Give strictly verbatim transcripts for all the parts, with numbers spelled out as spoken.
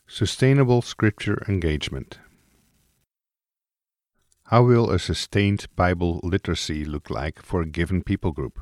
Sustainable Scripture Engagement. How will a sustained Bible literacy look like for a given people group?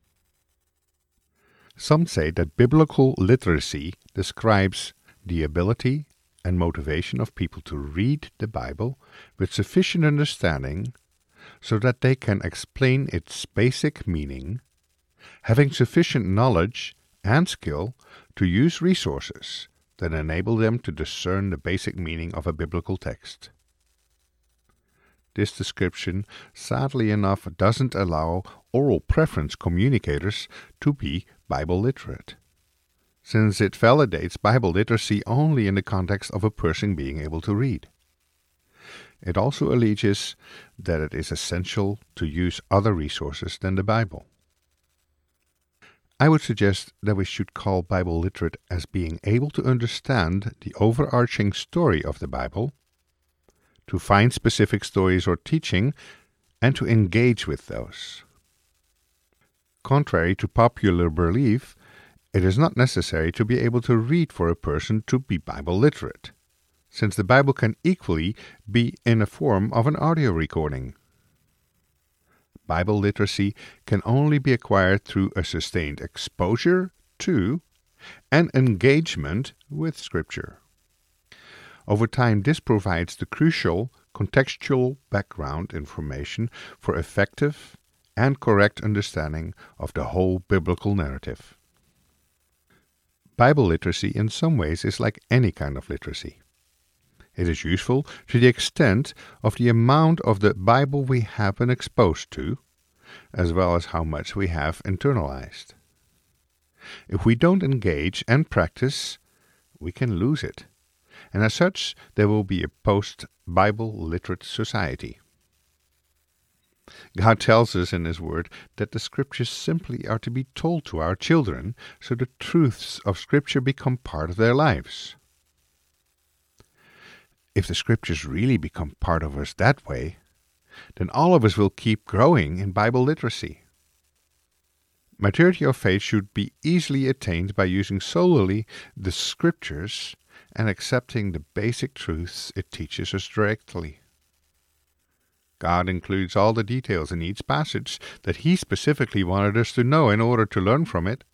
Some say that biblical literacy describes the ability and motivation of people to read the Bible with sufficient understanding so that they can explain its basic meaning, having sufficient knowledge and skill to use resources that enable them to discern the basic meaning of a biblical text. This description, sadly enough, doesn't allow oral preference communicators to be Bible literate, since it validates Bible literacy only in the context of a person being able to read. It also alleges that it is essential to use other resources than the Bible. I would suggest that we should call Bible literate as being able to understand the overarching story of the Bible, to find specific stories or teaching, and to engage with those. Contrary to popular belief, it is not necessary to be able to read for a person to be Bible literate, since the Bible can equally be in a form of an audio recording. Bible literacy can only be acquired through a sustained exposure to and engagement with Scripture. Over time, this provides the crucial contextual background information for effective and correct understanding of the whole biblical narrative. Bible literacy in some ways is like any kind of literacy. It is useful to the extent of the amount of the Bible we have been exposed to, as well as how much we have internalized. If we don't engage and practice, we can lose it, and as such, there will be a post-Bible literate society. God tells us in His Word that the Scriptures simply are to be told to our children, so the truths of Scripture become part of their lives. If the Scriptures really become part of us that way, then all of us will keep growing in Bible literacy. Maturity of faith should be easily attained by using solely the Scriptures and accepting the basic truths it teaches us directly. God includes all the details in each passage that He specifically wanted us to know in order to learn from it.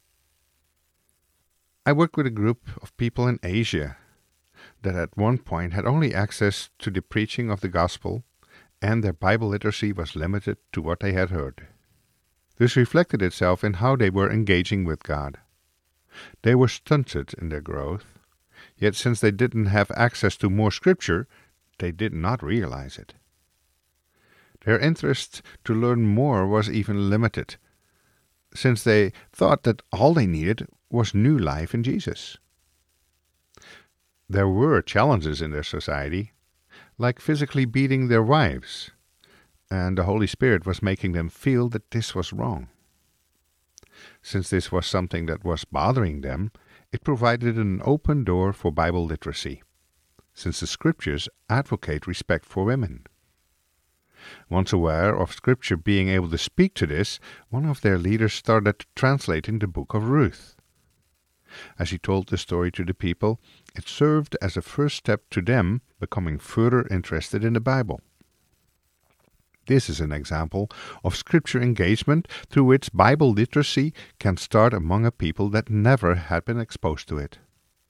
I worked with a group of people in Asia that at one point had only access to the preaching of the gospel, and their Bible literacy was limited to what they had heard. This reflected itself in how they were engaging with God. They were stunted in their growth, yet since they didn't have access to more Scripture, they did not realize it. Their interest to learn more was even limited, since they thought that all they needed was new life in Jesus. There were challenges in their society, like physically beating their wives, and the Holy Spirit was making them feel that this was wrong. Since this was something that was bothering them, it provided an open door for Bible literacy, since the Scriptures advocate respect for women. Once aware of Scripture being able to speak to this, one of their leaders started translating the book of Ruth. As he told the story to the people, it served as a first step to them becoming further interested in the Bible. This is an example of Scripture engagement through which Bible literacy can start among a people that never had been exposed to it.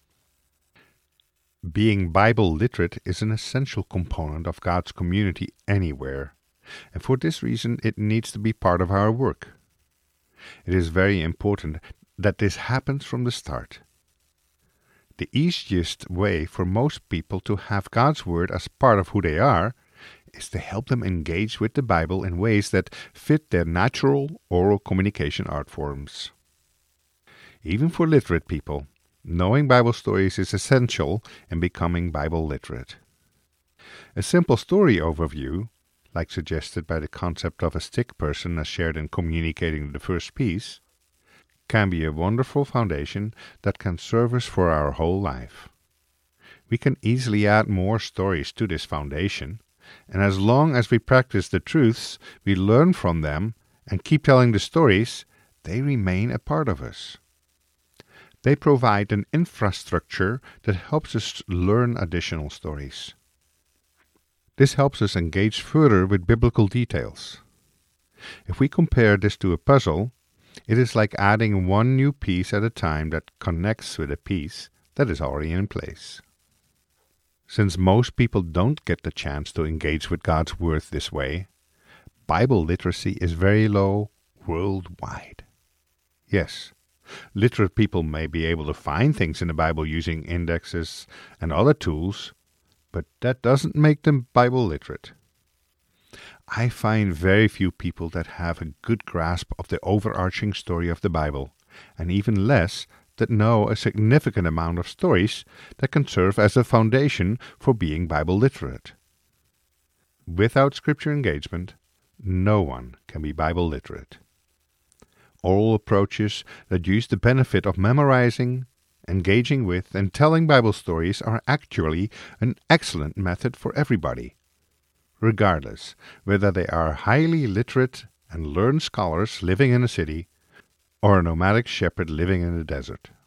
Being Bible literate is an essential component of God's community anywhere, and for this reason it needs to be part of our work. It is very important that this happens from the start. The easiest way for most people to have God's Word as part of who they are is to help them engage with the Bible in ways that fit their natural oral communication art forms. Even for literate people, knowing Bible stories is essential in becoming Bible literate. A simple story overview, like suggested by the concept of a stick person as shared in Communicating the First Piece, can be a wonderful foundation that can serve us for our whole life. We can easily add more stories to this foundation, and as long as we practice the truths, we learn from them and keep telling the stories, they remain a part of us. They provide an infrastructure that helps us learn additional stories. This helps us engage further with biblical details. If we compare this to a puzzle, it is like adding one new piece at a time that connects with a piece that is already in place. Since most people don't get the chance to engage with God's Word this way, Bible literacy is very low worldwide. Yes, literate people may be able to find things in the Bible using indexes and other tools, but that doesn't make them Bible literate. I find very few people that have a good grasp of the overarching story of the Bible, and even less that know a significant amount of stories that can serve as a foundation for being Bible literate. Without scripture engagement, no one can be Bible literate. All approaches that use the benefit of memorizing, engaging with, and telling Bible stories are actually an excellent method for everybody, regardless whether they are highly literate and learned scholars living in a city or a nomadic shepherd living in the desert.